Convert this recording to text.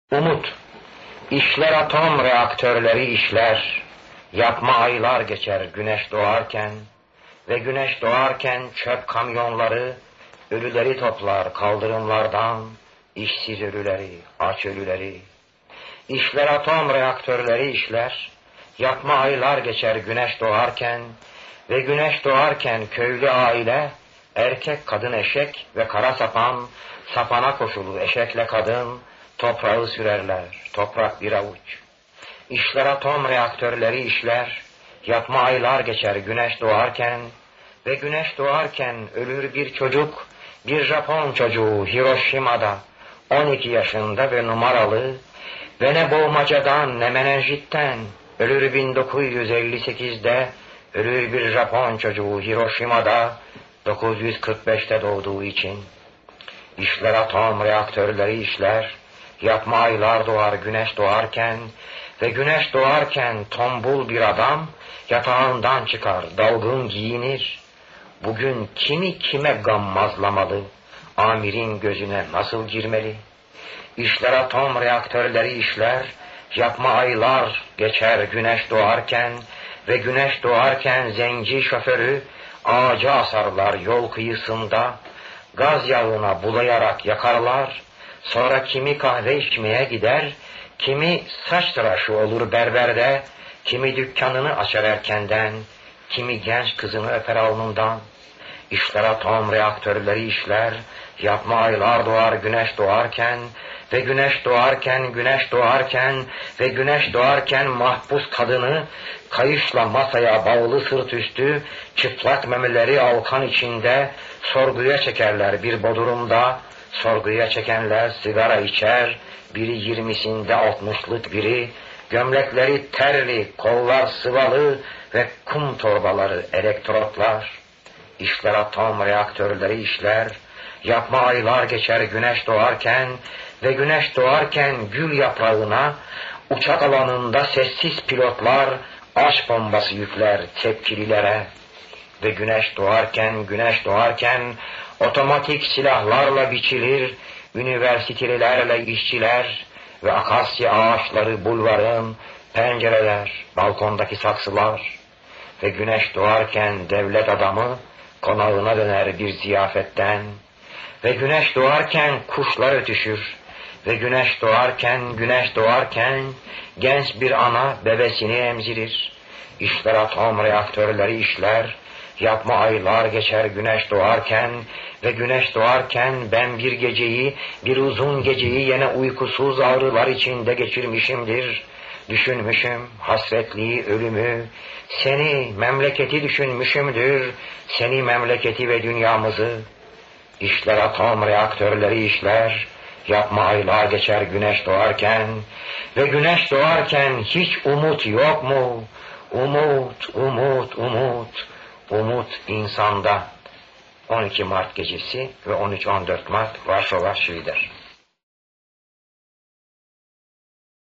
Umut, işler atom reaktörleri işler, yapma aylar geçer güneş doğarken ve güneş doğarken çöp kamyonları ölüleri toplar kaldırımlardan, işsiz ölüleri, aç ölüleri. İşler atom reaktörleri işler, yapma aylar geçer güneş doğarken ve güneş doğarken köylü aile, erkek kadın eşek ve kara sapan, sapana koşulu eşekle kadın, toprağı sürerler, toprak bir avuç. İşler atom reaktörleri işler, yapma aylar geçer güneş doğarken ve güneş doğarken ölür bir çocuk, bir Japon çocuğu Hiroşima'da, 12 yaşında ve numaralı ve ne boğmacadan ne menenjitten ölür 1958'de, ölür bir Japon çocuğu Hiroşima'da 945'te doğduğu için. İşler atom reaktörleri işler, yapma aylar doğar güneş doğarken ve güneş doğarken tombul bir adam yatağından çıkar, dalgın giyinir. Bugün kimi kime gammazlamalı, amirin gözüne nasıl girmeli? İşler atom reaktörleri işler, yapma aylar geçer güneş doğarken ve güneş doğarken zenci şoförü ağaca asarlar yol kıyısında, gaz yağına bulayarak yakarlar, sonra kimi kahve içmeye gider, kimi saç tıraşı olur berberde, kimi dükkanını açar erkenden, kimi genç kızını öper alnından. İşler atom reaktörleri işler, yapma aylar doğar güneş doğarken ve güneş doğarken, güneş doğarken ve güneş doğarken mahpus kadını kayışla masaya bağlı sırt üstü, çıplak memeleri alkan içinde sorguya çekerler bir bodrumda. Sorguya çekenler sigara içer, biri 20'sinde 60'lık biri, gömlekleri terli, kollar sıvalı ve kum torbaları elektrotlar. İşler atom reaktörleri işler, yapma aylar geçer güneş doğarken ve güneş doğarken gül yaprağına, uçak alanında sessiz pilotlar aşk bombası yükler tepkililere. Ve güneş doğarken otomatik silahlarla biçilir, üniversitelerle işçiler ve akasya ağaçları bulvarın, pencereler, balkondaki saksılar. Ve güneş doğarken devlet adamı konağına döner bir ziyafetten ve güneş doğarken kuşlar ötüşür ve güneş doğarken genç bir ana bebesini emzirir. İşler atom reaktörleri işler, yapma aylar geçer güneş doğarken ve güneş doğarken ben bir uzun geceyi yine uykusuz ağrılar içinde geçirmişimdir. Düşünmüşüm hasretliği, ölümü, seni, memleketi düşünmüşümdür, seni, memleketi ve dünyamızı. İşler atom reaktörleri işler, yapma aylar geçer güneş doğarken ve güneş doğarken hiç umut yok mu? Umut, umut, umut, umut insanda. 12 Mart gecesi ve 13-14 Mart Varşova Şii'dir.